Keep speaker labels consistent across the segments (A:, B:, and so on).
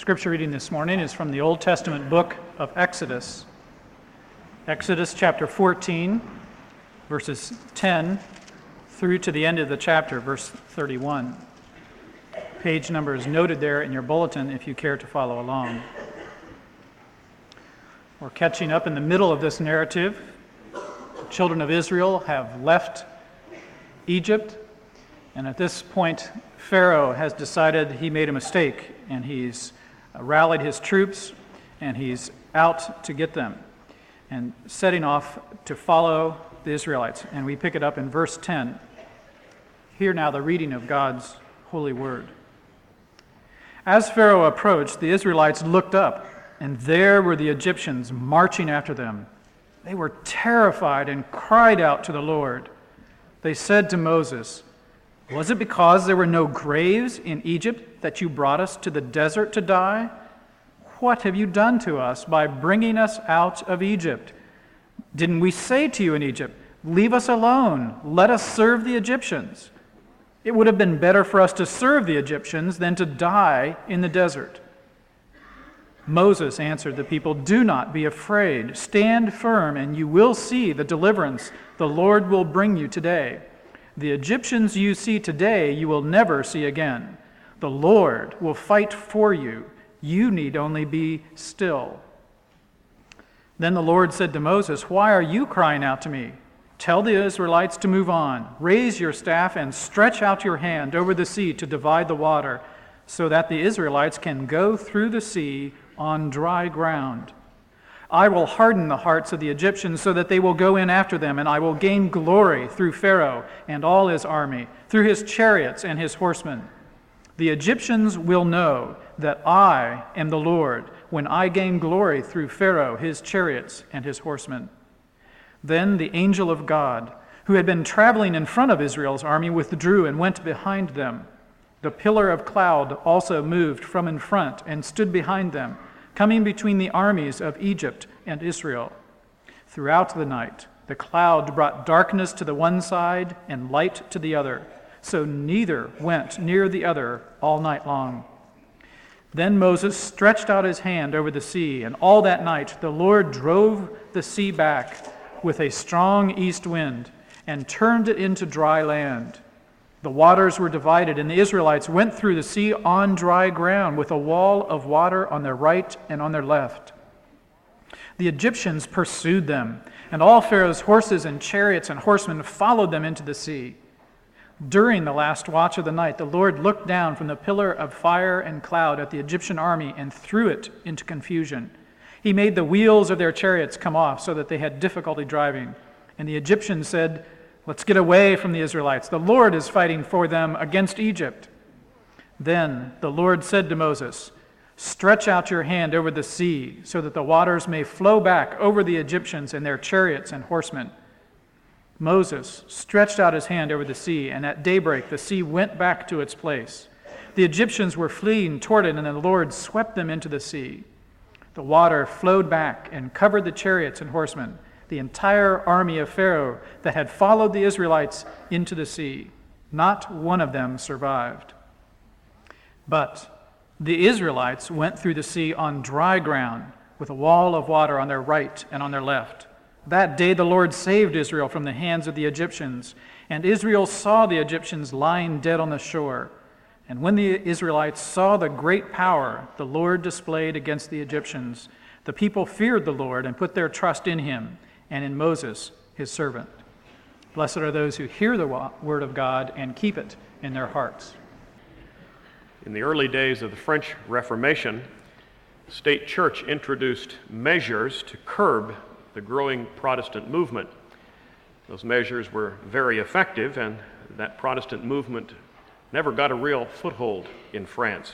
A: scripture reading this morning is from the Old Testament book of Exodus. Exodus chapter 14, verses 10 through to the end of the chapter, verse 31. Page number is noted there in your bulletin if you care to follow along. We're catching up in the middle of this narrative. The children of Israel have left Egypt, and at this point, Pharaoh has decided he made a mistake, and he's rallied his troops, and he's out to get them, and setting off to follow the Israelites. And we pick it up in verse 10. Hear now the reading of God's holy word. As Pharaoh approached, the Israelites looked up, and there were the Egyptians marching after them. They were terrified and cried out to the Lord. They said to Moses, "Was it because there were no graves in Egypt that you brought us to the desert to die? What have you done to us by bringing us out of Egypt? Didn't we say to you in Egypt, 'Leave us alone, let us serve the Egyptians'? It would have been better for us to serve the Egyptians than to die in the desert." Moses answered the people, "Do not be afraid. Stand firm, and you will see the deliverance the Lord will bring you today. The Egyptians you see today you will never see again. The Lord will fight for you. You need only be still." Then the Lord said to Moses, "Why are you crying out to me? Tell the Israelites to move on. Raise your staff and stretch out your hand over the sea to divide the water, so that the Israelites can go through the sea on dry ground. I will harden the hearts of the Egyptians so that they will go in after them, and I will gain glory through Pharaoh and all his army, through his chariots and his horsemen. The Egyptians will know that I am the Lord when I gain glory through Pharaoh, his chariots, and his horsemen." Then the angel of God, who had been traveling in front of Israel's army, withdrew and went behind them. The pillar of cloud also moved from in front and stood behind them, coming between the armies of Egypt and Israel. Throughout the night, the cloud brought darkness to the one side and light to the other, so neither went near the other all night long. Then Moses stretched out his hand over the sea, and all that night the Lord drove the sea back with a strong east wind and turned it into dry land. The waters were divided, and the Israelites went through the sea on dry ground with a wall of water on their right and on their left. The Egyptians pursued them, and all Pharaoh's horses and chariots and horsemen followed them into the sea. During the last watch of the night, the Lord looked down from the pillar of fire and cloud at the Egyptian army and threw it into confusion. He made the wheels of their chariots come off so that they had difficulty driving. And the Egyptians said, "Let's get away from the Israelites. The Lord is fighting for them against Egypt." Then the Lord said to Moses, "Stretch out your hand over the sea so that the waters may flow back over the Egyptians and their chariots and horsemen." Moses stretched out his hand over the sea, and at daybreak the sea went back to its place. The Egyptians were fleeing toward it, and the Lord swept them into the sea. The water flowed back and covered the chariots and horsemen, the entire army of Pharaoh that had followed the Israelites into the sea. Not one of them survived. But the Israelites went through the sea on dry ground with a wall of water on their right and on their left. That day the Lord saved Israel from the hands of the Egyptians, and Israel saw the Egyptians lying dead on the shore. And when the Israelites saw the great power the Lord displayed against the Egyptians, the people feared the Lord and put their trust in him and in Moses, his servant. Blessed are those who hear the word of God and keep it in their hearts.
B: In the early days of the French Reformation, the state church introduced measures to curb the growing Protestant movement. Those measures were very effective, and that Protestant movement never got a real foothold in France.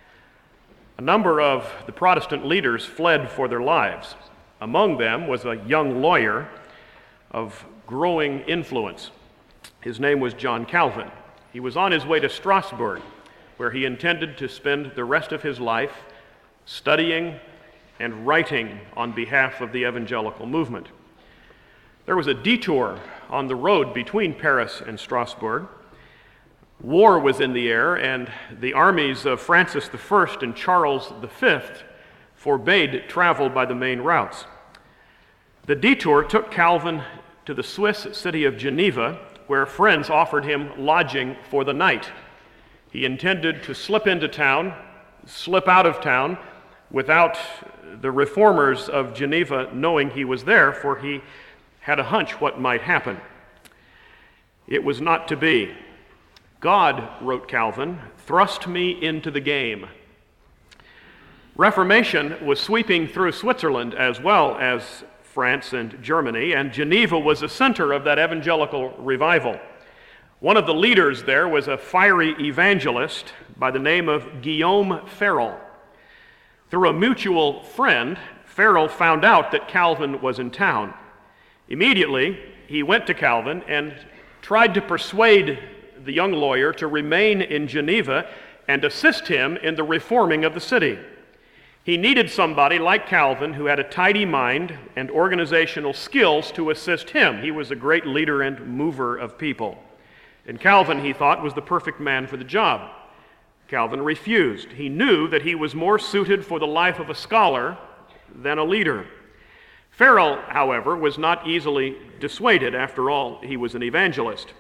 B: A number of the Protestant leaders fled for their lives. Among them was a young lawyer of growing influence. His name was John Calvin. He was on his way to Strasbourg, where he intended to spend the rest of his life studying and writing on behalf of the evangelical movement. There was a detour on the road between Paris and Strasbourg. War was in the air, and the armies of Francis I and Charles V forbade travel by the main routes. The detour took Calvin to the Swiss city of Geneva, where friends offered him lodging for the night. He intended to slip out of town, without the reformers of Geneva knowing he was there, for he had a hunch what might happen. It was not to be. God, wrote Calvin, thrust me into the game. Reformation was sweeping through Switzerland as well as France and Germany, and Geneva was the center of that evangelical revival. One of the leaders there was a fiery evangelist by the name of Guillaume Farel. Through a mutual friend, Farel found out that Calvin was in town. Immediately, he went to Calvin and tried to persuade the young lawyer to remain in Geneva and assist him in the reforming of the city. He needed somebody like Calvin who had a tidy mind and organizational skills to assist him. He was a great leader and mover of people. And Calvin, he thought, was the perfect man for the job. Calvin refused. He knew that he was more suited for the life of a scholar than a leader. Farel, however, was not easily dissuaded. After all, he was an evangelist.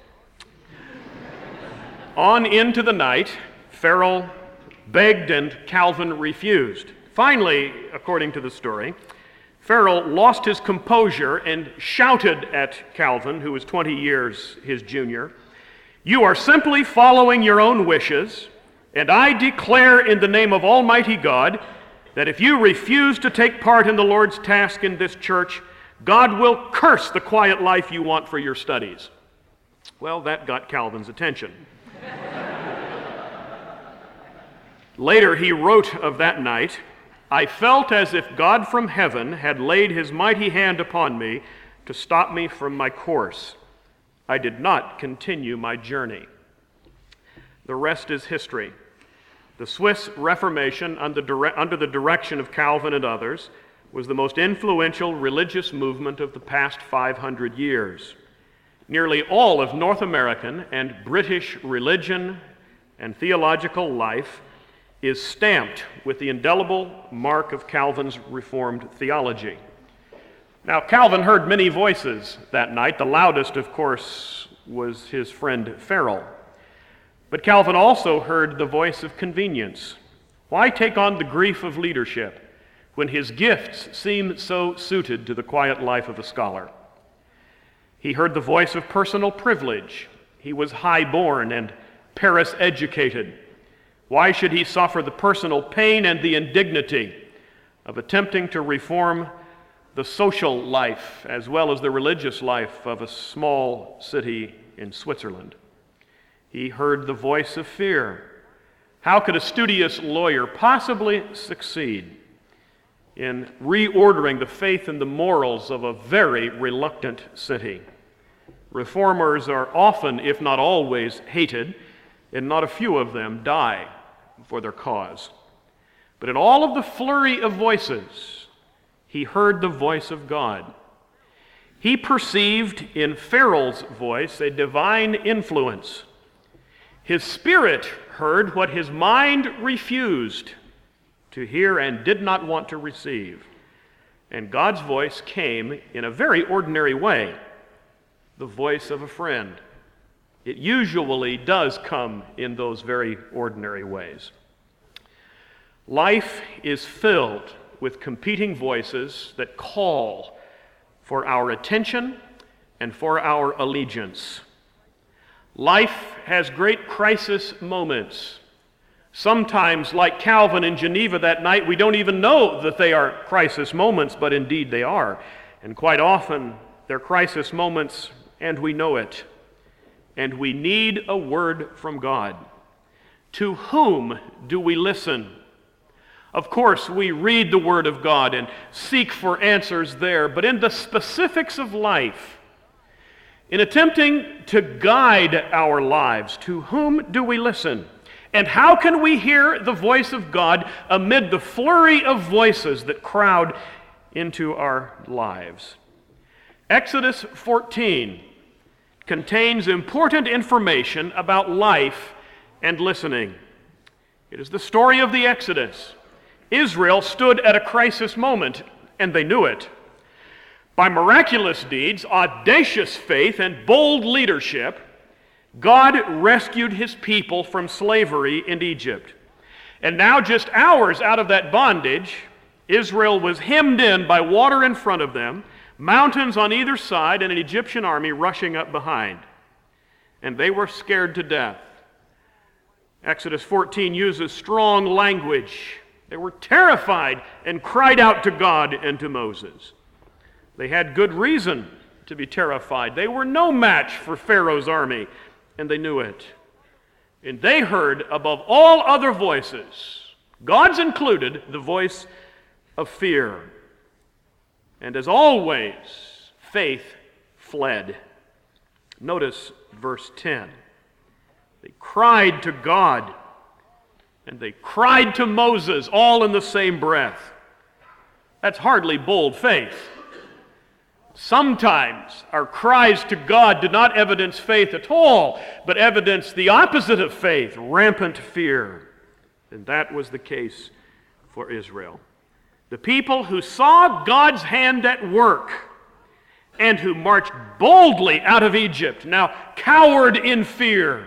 B: On into the night, Farel begged and Calvin refused. Finally, according to the story, Farel lost his composure and shouted at Calvin, who was 20 years his junior, "You are simply following your own wishes, and I declare in the name of Almighty God that if you refuse to take part in the Lord's task in this church, God will curse the quiet life you want for your studies." Well, that got Calvin's attention. Later, he wrote of that night, "I felt as if God from heaven had laid his mighty hand upon me to stop me from my course. I did not continue my journey." The rest is history. The Swiss Reformation, under the direction of Calvin and others, was the most influential religious movement of the past 500 years. Nearly all of North American and British religion and theological life is stamped with the indelible mark of Calvin's Reformed theology. Now, Calvin heard many voices that night. The loudest, of course, was his friend Farel. But Calvin also heard the voice of convenience. Why take on the grief of leadership when his gifts seem so suited to the quiet life of a scholar? He heard the voice of personal privilege. He was high-born and Paris-educated. Why should he suffer the personal pain and the indignity of attempting to reform the social life as well as the religious life of a small city in Switzerland? He heard the voice of fear. How could a studious lawyer possibly succeed in reordering the faith and the morals of a very reluctant city? Reformers are often, if not always, hated, and not a few of them die for their cause. But in all of the flurry of voices, he heard the voice of God. He perceived in Farel's voice a divine influence. His spirit heard what his mind refused to hear and did not want to receive. And God's voice came in a very ordinary way, the voice of a friend. It usually does come in those very ordinary ways. Life is filled with competing voices that call for our attention and for our allegiance. Life has great crisis moments. Sometimes, like Calvin in Geneva that night, we don't even know that they are crisis moments, but indeed they are. And quite often, they're crisis moments, and we know it. And we need a word from God. To whom do we listen? Of course, we read the Word of God and seek for answers there, but in the specifics of life, in attempting to guide our lives, to whom do we listen? And how can we hear the voice of God amid the flurry of voices that crowd into our lives? Exodus 14 contains important information about life and listening. It is the story of the Exodus. Israel stood at a crisis moment, and they knew it. By miraculous deeds, audacious faith, and bold leadership, God rescued his people from slavery in Egypt. And now, just hours out of that bondage, Israel was hemmed in by water in front of them, mountains on either side, and an Egyptian army rushing up behind. And they were scared to death. Exodus 14 uses strong language. They were terrified and cried out to God and to Moses. They had good reason to be terrified. They were no match for Pharaoh's army, and they knew it. And they heard, above all other voices, God's included, the voice of fear. And as always, faith fled. Notice verse 10. They cried to God, and they cried to Moses, all in the same breath. That's hardly bold faith. Sometimes our cries to God do not evidence faith at all, but evidence the opposite of faith, rampant fear. And that was the case for Israel. The people who saw God's hand at work and who marched boldly out of Egypt now cowered in fear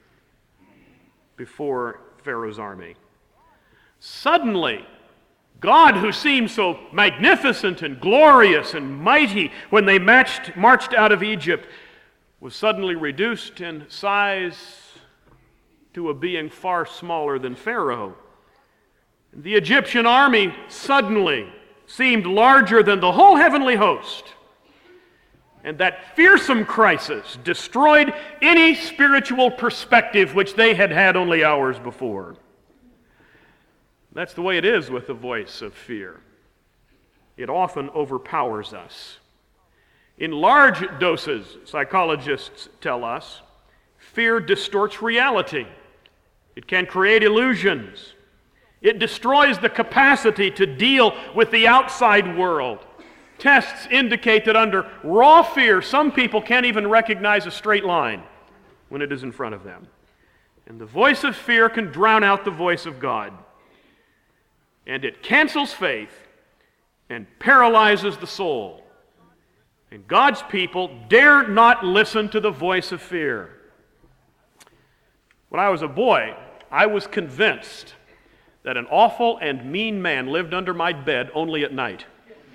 B: before Pharaoh's army. Suddenly, God, who seemed so magnificent and glorious and mighty when they marched out of Egypt, was suddenly reduced in size to a being far smaller than Pharaoh. The Egyptian army suddenly seemed larger than the whole heavenly host. And that fearsome crisis destroyed any spiritual perspective which they had had only hours before. That's the way it is with the voice of fear. It often overpowers us. In large doses, psychologists tell us, fear distorts reality. It can create illusions. It destroys the capacity to deal with the outside world. Tests indicate that under raw fear, some people can't even recognize a straight line when it is in front of them. And the voice of fear can drown out the voice of God. And it cancels faith and paralyzes the soul. And God's people dare not listen to the voice of fear. When I was a boy, I was convinced that an awful and mean man lived under my bed only at night.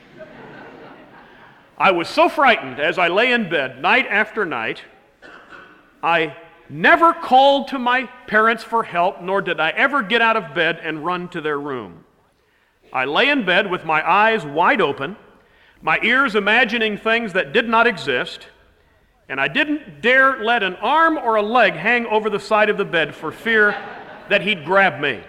B: I was so frightened as I lay in bed night after night, I never called to my parents for help, nor did I ever get out of bed and run to their room. I lay in bed with my eyes wide open, my ears imagining things that did not exist, and I didn't dare let an arm or a leg hang over the side of the bed for fear that he'd grab me.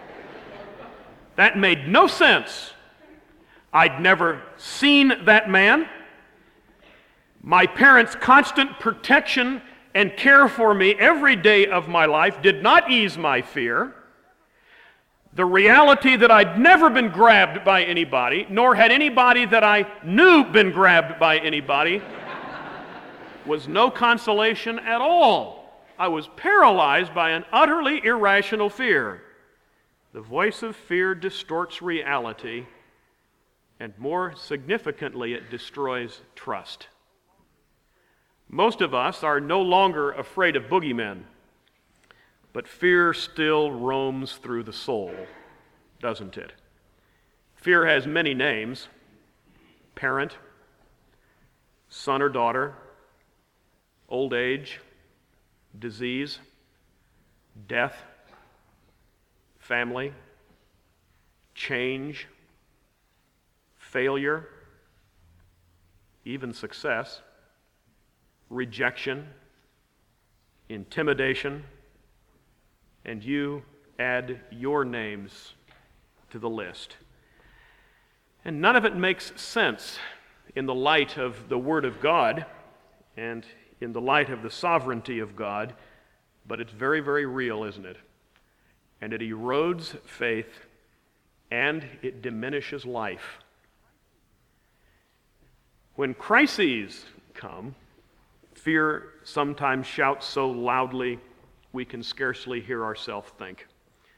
B: That made no sense. I'd never seen that man. My parents' constant protection and care for me every day of my life did not ease my fear. The reality that I'd never been grabbed by anybody, nor had anybody that I knew been grabbed by anybody, was no consolation at all. I was paralyzed by an utterly irrational fear. The voice of fear distorts reality, and more significantly, it destroys trust. Most of us are no longer afraid of boogeymen, but fear still roams through the soul, doesn't it? Fear has many names: parent, son or daughter, old age, disease, death, family, change, failure, even success, rejection, intimidation, and you add your names to the list. And none of it makes sense in the light of the Word of God and in the light of the sovereignty of God, but it's very, very real, isn't it? And it erodes faith and it diminishes life. When crises come, Fear sometimes shouts so loudly we can scarcely hear ourselves think.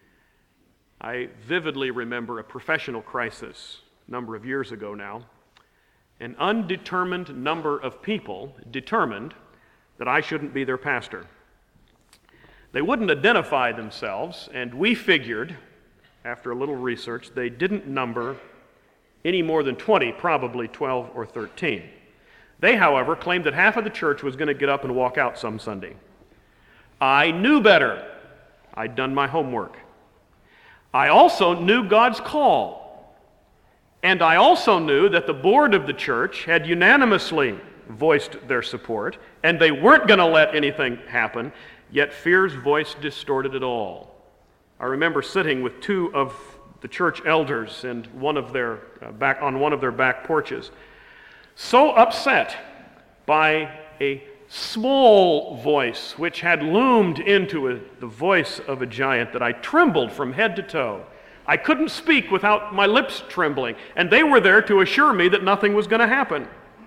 B: I vividly remember a professional crisis a number of years ago now. An undetermined number of people determined that I shouldn't be their pastor. They wouldn't identify themselves, and we figured, after a little research, they didn't number any more than 20, probably 12 or 13. They, however, claimed that half of the church was going to get up and walk out some Sunday. I knew better. I'd done my homework. I also knew God's call. And I also knew that the board of the church had unanimously voiced their support, and they weren't going to let anything happen, yet fear's voice distorted it all. I remember sitting with two of the church elders and on one of their back porches, so upset by a small voice which had loomed into the voice of a giant that I trembled from head to toe. I couldn't speak without my lips trembling, and they were there to assure me that nothing was going to happen.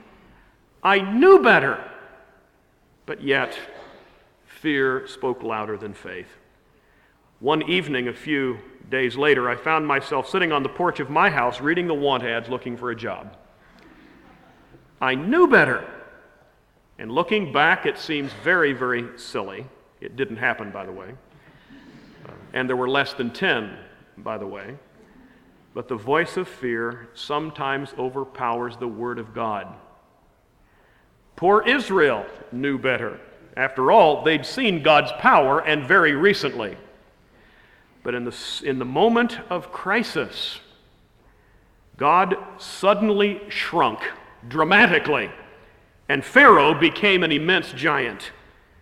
B: I knew better, but yet fear spoke louder than faith. One evening, a few days later, I found myself sitting on the porch of my house reading the want ads looking for a job. I knew better. And looking back, it seems very, very silly. It didn't happen, by the way. And there were less than 10, by the way. But the voice of fear sometimes overpowers the word of God. Poor Israel knew better. After all, they'd seen God's power, and very recently. But in the moment of crisis, God suddenly shrunk dramatically, and Pharaoh became an immense giant.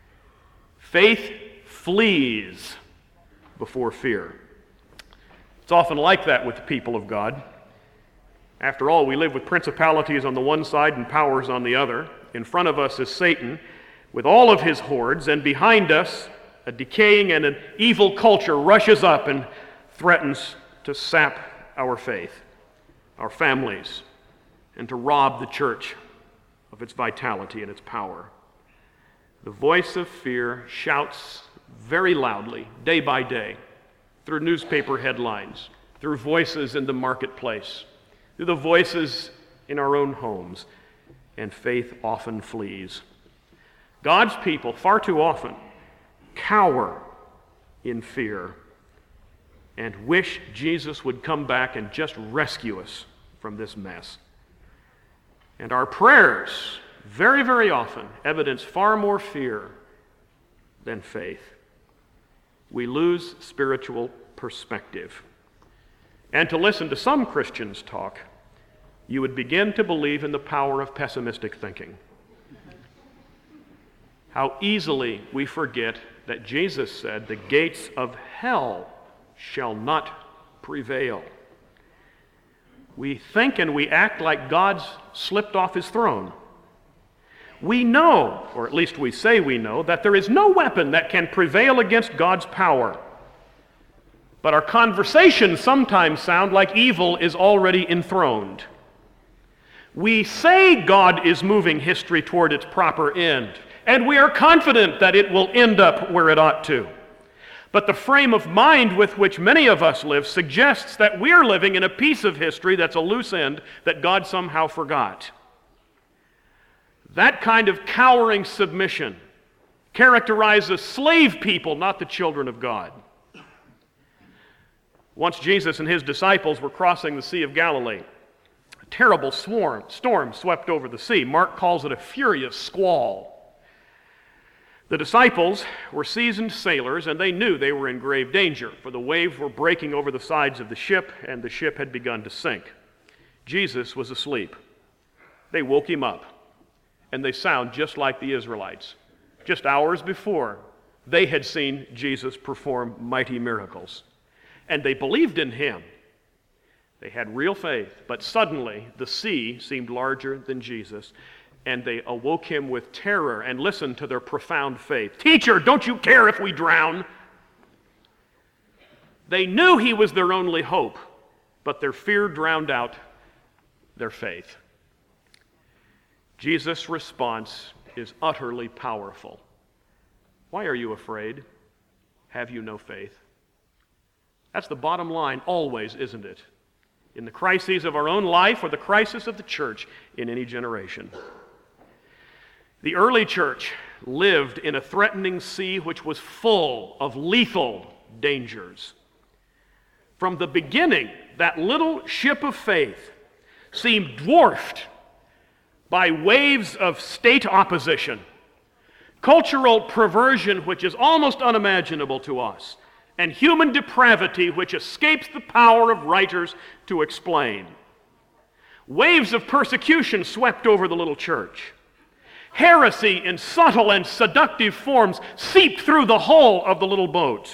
B: Faith flees before fear. It's often like that with the people of God. After all, we live with principalities on the one side and powers on the other. In front of us is Satan with all of his hordes, and behind us, a decaying and an evil culture rushes up and threatens to sap our faith, our families, and to rob the church of its vitality and its power. The voice of fear shouts very loudly, day by day, through newspaper headlines, through voices in the marketplace, through the voices in our own homes, and faith often flees. God's people, far too often, cower in fear and wish Jesus would come back and just rescue us from this mess. And our prayers, very, very often, evidence far more fear than faith. We lose spiritual perspective. And to listen to some Christians talk, you would begin to believe in the power of pessimistic thinking. How easily we forget that Jesus said, "The gates of hell shall not prevail." We think and we act like God's slipped off his throne. We know, or at least we say we know, that there is no weapon that can prevail against God's power. But our conversations sometimes sound like evil is already enthroned. We say God is moving history toward its proper end, and we are confident that it will end up where it ought to. But the frame of mind with which many of us live suggests that we're living in a piece of history that's a loose end that God somehow forgot. That kind of cowering submission characterizes slave people, not the children of God. Once Jesus and his disciples were crossing the Sea of Galilee. A terrible storm swept over the sea. Mark calls it a furious squall. The disciples were seasoned sailors, and they knew they were in grave danger, for the waves were breaking over the sides of the ship, and the ship had begun to sink. Jesus was asleep. They woke him up, and they sound just like the Israelites. Just hours before, they had seen Jesus perform mighty miracles, and they believed in him. They had real faith, but suddenly the sea seemed larger than Jesus, and they awoke him with terror and listened to their profound faith. "Teacher, don't you care if we drown?" They knew he was their only hope, but their fear drowned out their faith. Jesus' response is utterly powerful. Why are you afraid? Have you no faith? That's the bottom line always, isn't it? In the crises of our own life or the crisis of the church in any generation. The early church lived in a threatening sea which was full of lethal dangers. From the beginning, that little ship of faith seemed dwarfed by waves of state opposition, cultural perversion which is almost unimaginable to us, and human depravity which escapes the power of writers to explain. Waves of persecution swept over the little church. Heresy in subtle and seductive forms seeped through the hull of the little boat.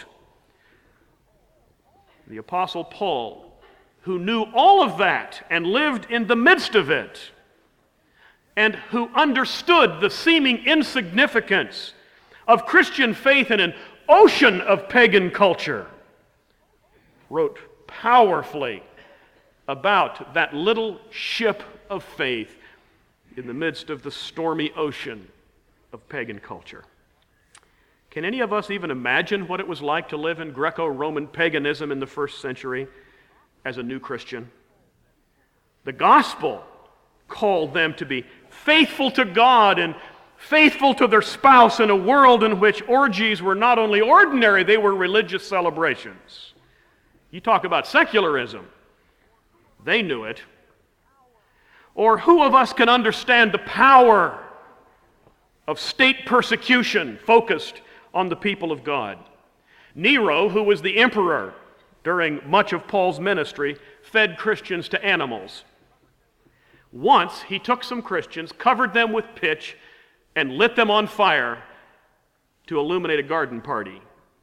B: The Apostle Paul, who knew all of that and lived in the midst of it, and who understood the seeming insignificance of Christian faith in an ocean of pagan culture, wrote powerfully about that little ship of faith in the midst of the stormy ocean of pagan culture. Can any of us even imagine what it was like to live in Greco-Roman paganism in the first century as a new Christian? The gospel called them to be faithful to God and faithful to their spouse in a world in which orgies were not only ordinary, they were religious celebrations. You talk about secularism. They knew it. Or who of us can understand the power of state persecution focused on the people of God? Nero, who was the emperor during much of Paul's ministry, fed Christians to animals. Once he took some Christians, covered them with pitch, and lit them on fire to illuminate a garden party.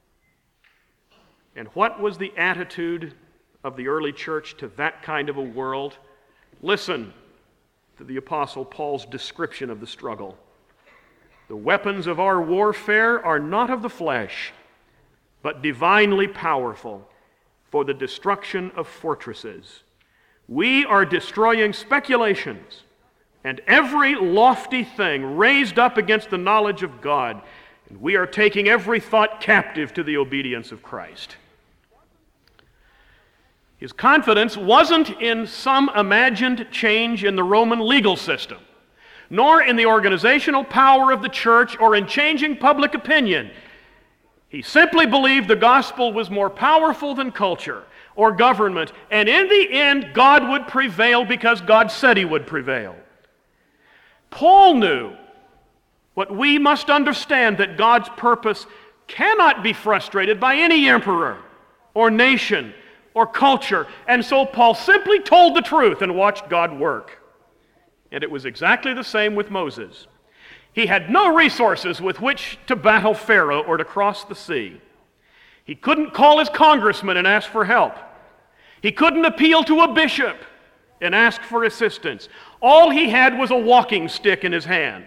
B: And what was the attitude of the early church to that kind of a world? Listen to the Apostle Paul's description of the struggle. The weapons of our warfare are not of the flesh, but divinely powerful for the destruction of fortresses. We are destroying speculations and every lofty thing raised up against the knowledge of God, and we are taking every thought captive to the obedience of Christ. His confidence wasn't in some imagined change in the Roman legal system, nor in the organizational power of the church or in changing public opinion. He simply believed the gospel was more powerful than culture or government, and in the end, God would prevail because God said he would prevail. Paul knew what we must understand, that God's purpose cannot be frustrated by any emperor or nation or culture. And so Paul simply told the truth and watched God work. And it was exactly the same with Moses. He had no resources with which to battle Pharaoh or to cross the sea. He couldn't call his congressman and ask for help. He couldn't appeal to a bishop and ask for assistance. All he had was a walking stick in his hand.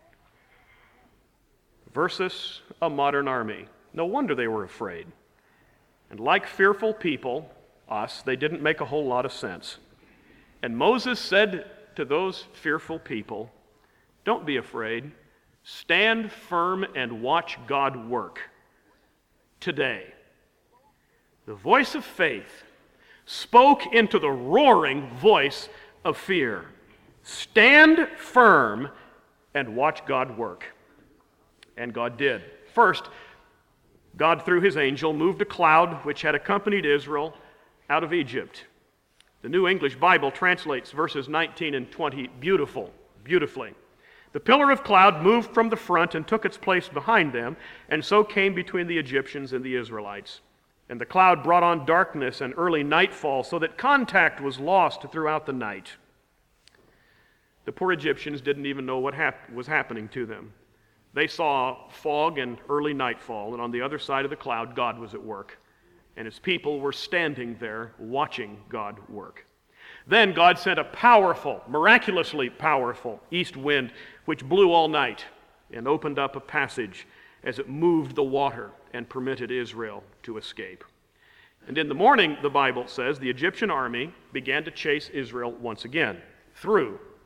B: Versus a modern army. No wonder they were afraid. And like fearful people, us, they didn't make a whole lot of sense. And Moses said to those fearful people, "Don't be afraid. Stand firm and watch God work." Today, the voice of faith spoke into the roaring voice of fear. Stand firm and watch God work. And God did. First, God, through his angel, moved a cloud which had accompanied Israel out of Egypt. The New English Bible translates verses 19 and 20 beautifully. The pillar of cloud moved from the front and took its place behind them, and so came between the Egyptians and the Israelites. And the cloud brought on darkness and early nightfall, so that contact was lost throughout the night. The poor Egyptians didn't even know what was happening to them. They saw fog and early nightfall, and on the other side of the cloud, God was at work. And his people were standing there watching God work. Then God sent a powerful, miraculously powerful east wind, which blew all night and opened up a passage as it moved the water and permitted Israel to escape. And in the morning, the Bible says, the Egyptian army began to chase Israel once again through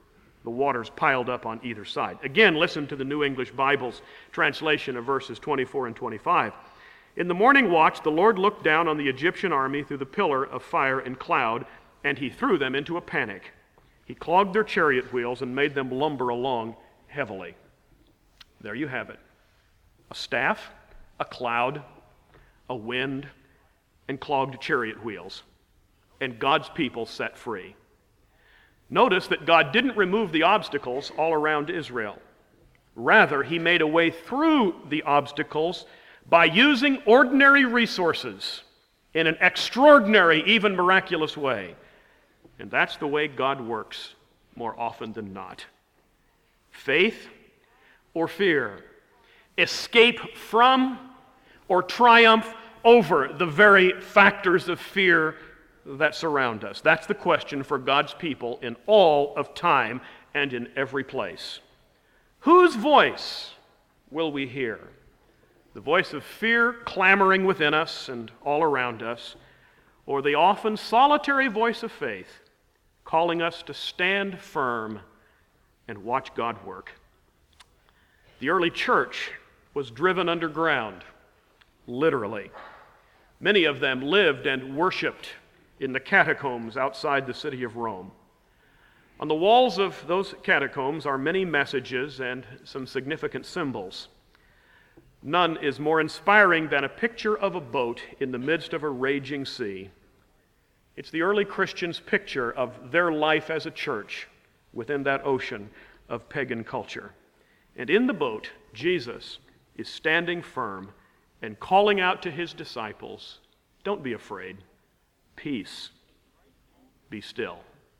B: the waters piled up on either side. Again, listen to the New English Bible's translation of verses 24 and 25. In the morning watch, the Lord looked down on the Egyptian army through the pillar of fire and cloud, and he threw them into a panic. He clogged their chariot wheels and made them lumber along heavily. There you have it. A staff, a cloud, a wind, and clogged chariot wheels. And God's people set free. Notice that God didn't remove the obstacles all around Israel. Rather, he made a way through the obstacles by using ordinary resources in an extraordinary, even miraculous way. And that's the way God works more often than not. Faith or fear, escape from or triumph over the very factors of fear that surround us. That's the question for God's people in all of time and in every place. Whose voice will we hear? The voice of fear clamoring within us and all around us, or the often solitary voice of faith calling us to stand firm and watch God work? The early church was driven underground, literally. Many of them lived and worshiped in the catacombs outside the city of Rome. On the walls of those catacombs are many messages and some significant symbols. None is more inspiring than a picture of a boat in the midst of a raging sea. It's the early Christians' picture of their life as a church within that ocean of pagan culture. And in the boat, Jesus is standing firm and calling out to his disciples, "Don't be afraid. Peace. Be still."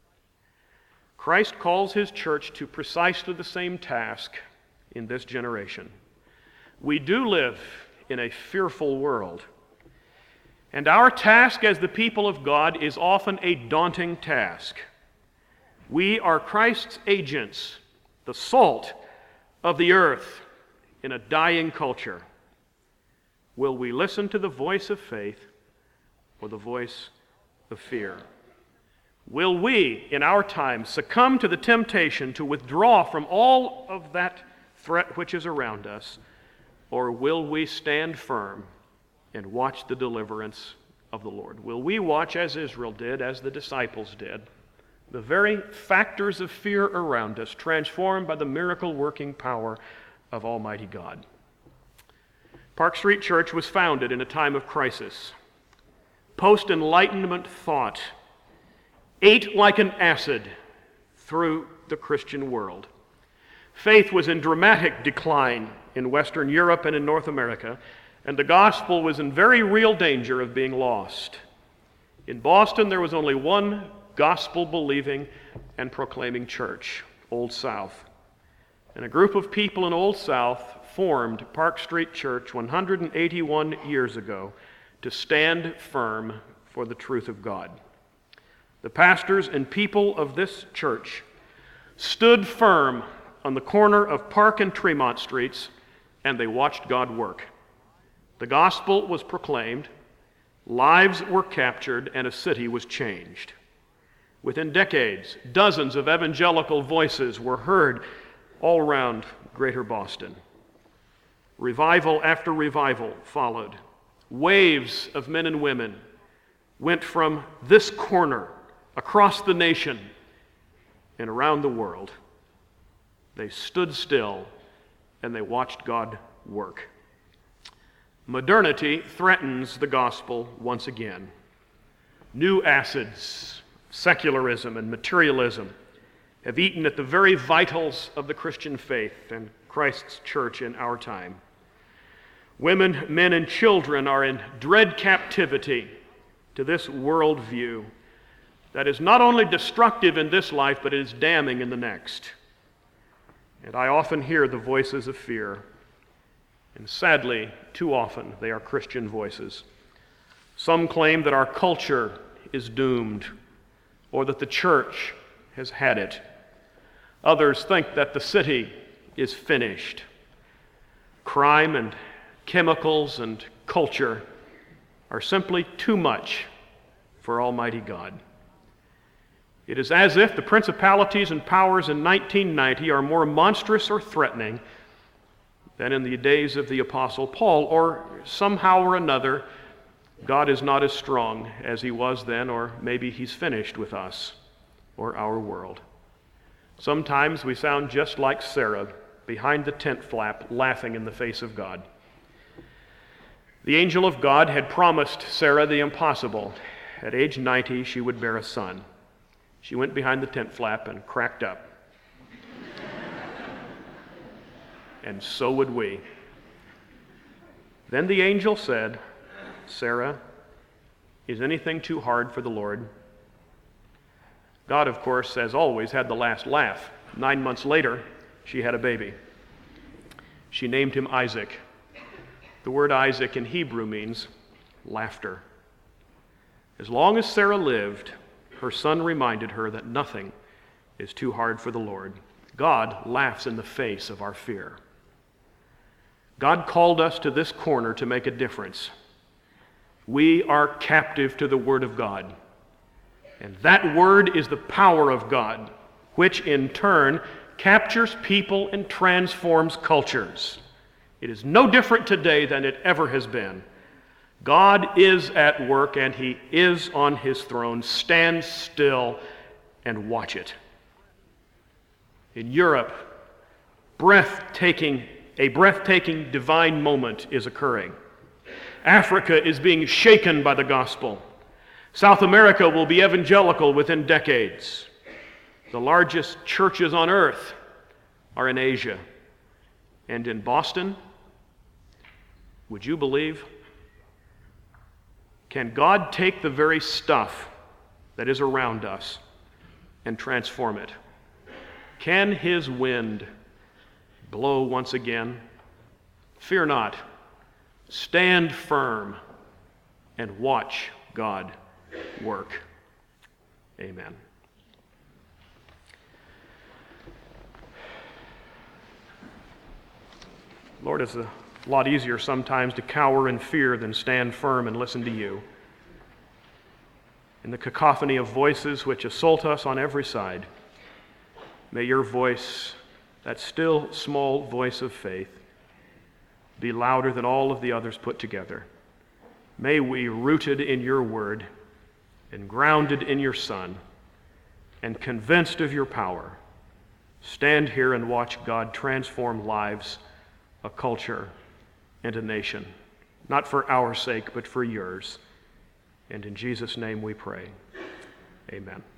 B: Christ calls his church to precisely the same task in this generation. We do live in a fearful world, and our task as the people of God is often a daunting task. We are Christ's agents, the salt of the earth in a dying culture. Will we listen to the voice of faith or the voice of fear? Will we, in our time, succumb to the temptation to withdraw from all of that threat which is around us, or will we stand firm and watch the deliverance of the Lord? Will we watch as Israel did, as the disciples did, the very factors of fear around us transformed by the miracle-working power of Almighty God? Park Street Church was founded in a time of crisis. Post-Enlightenment thought ate like an acid through the Christian world. Faith was in dramatic decline in Western Europe and in North America, and the gospel was in very real danger of being lost. In Boston, there was only one gospel-believing and proclaiming church, Old South. And a group of people in Old South formed Park Street Church 181 years ago to stand firm for the truth of God. The pastors and people of this church stood firm on the corner of Park and Tremont Streets, and they watched God work. The gospel was proclaimed, lives were captured, and a city was changed. Within decades, dozens of evangelical voices were heard all around Greater Boston. Revival after revival followed. Waves of men and women went from this corner across the nation and around the world. They stood still and they watched God work. Modernity threatens the gospel once again. New acids, secularism and materialism, have eaten at the very vitals of the Christian faith and Christ's church in our time. Women, men, and children are in dread captivity to this worldview that is not only destructive in this life, but is damning in the next. And I often hear the voices of fear, and sadly, too often, they are Christian voices. Some claim that our culture is doomed, or that the church has had it. Others think that the city is finished. Crime and chemicals and culture are simply too much for Almighty God. It is as if the principalities and powers in 1990 are more monstrous or threatening than in the days of the Apostle Paul, or somehow or another, God is not as strong as he was then, or maybe he's finished with us or our world. Sometimes we sound just like Sarah behind the tent flap, laughing in the face of God. The angel of God had promised Sarah the impossible. At age 90, she would bear a son. She went behind the tent flap and cracked up. And so would we. Then the angel said, "Sarah, is anything too hard for the Lord?" God, of course, as always, had the last laugh. 9 months later, she had a baby. She named him Isaac. The word Isaac in Hebrew means laughter. As long as Sarah lived, her son reminded her that nothing is too hard for the Lord. God laughs in the face of our fear. God called us to this corner to make a difference. We are captive to the Word of God. And that Word is the power of God, which in turn captures people and transforms cultures. It is no different today than it ever has been. God is at work and he is on his throne. Stand still and watch it. In Europe, a breathtaking divine moment is occurring. Africa is being shaken by the gospel. South America will be evangelical within decades. The largest churches on earth are in Asia. And in Boston, would you believe? Can God take the very stuff that is around us and transform it? Can his wind blow once again? Fear not. Stand firm and watch God work. Amen. Lord, it's a lot easier sometimes to cower in fear than stand firm and listen to you. In the cacophony of voices which assault us on every side, may your voice, that still small voice of faith, be louder than all of the others put together. May we, rooted in your word and grounded in your Son and convinced of your power, stand here and watch God transform lives, a culture, and a nation, not for our sake, but for yours. And in Jesus' name we pray. Amen.